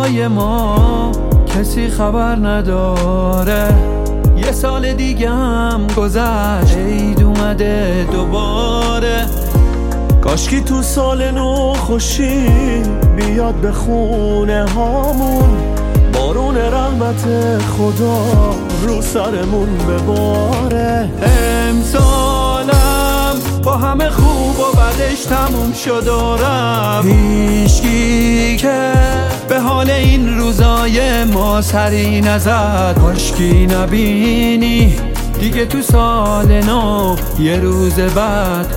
روزای ما کسی خبر نداره. یه سال دیگه هم گذشت، عید اومده دوباره. کاشکی تو سال نو خوشی بیاد به خونه هامون، بارون رحمت خدا رو سرمون بباره. امسالم با همه خوب و بدش تموم شد و رفت، هیچکی که به حال این روزای ما سری نزد. کاشکی نبینی دیگه تو سال نو یه روز بعد.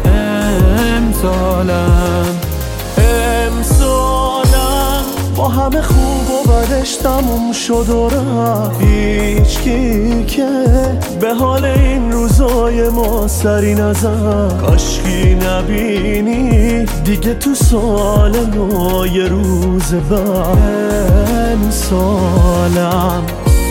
امسالم با همه خوب و بدش تموم شد و رفت، هیچکی که به حال این روزای ما سری نزد. کاشکی نبینی دیگه تو سال نو یه روز بعد. امسالم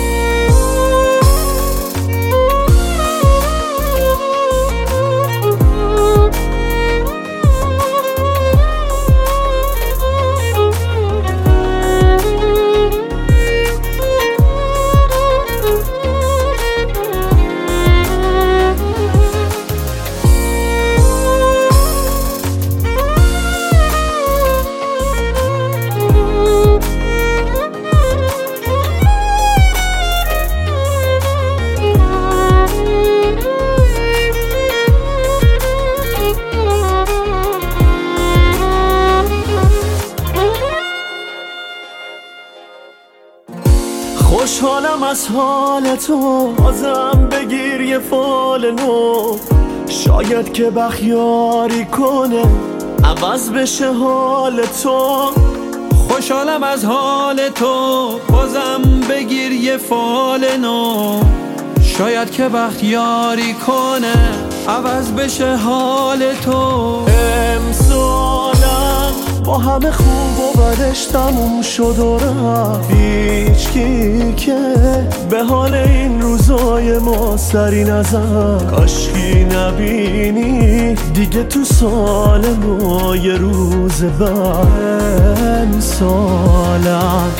خوشحالم از حال تو، بازم بگیر یه فال نو. شاید که بخیاری کنه عوض بشه حال تو. خوشحالم از حال تو، بازم بگیر یه فال نو. شاید که بختیاری کنه عوض بشه حال تو. امسالم با همه خوب و بدش تموم شد و رفت، هیچکی که به حال این روزای ما سری نزد. کاشکی نبینی دیگه تو سال نو یه روز بعد. امسالم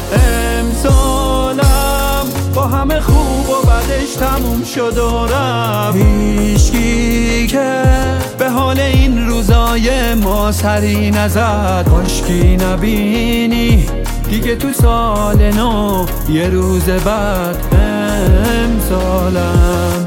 با همه خوب و بدش تموم شد و رفت، هیچکی که به حال این روزای ما سری نزد. کاشکی نبینی دیگه تو سال نو یه روز بعد. امسالم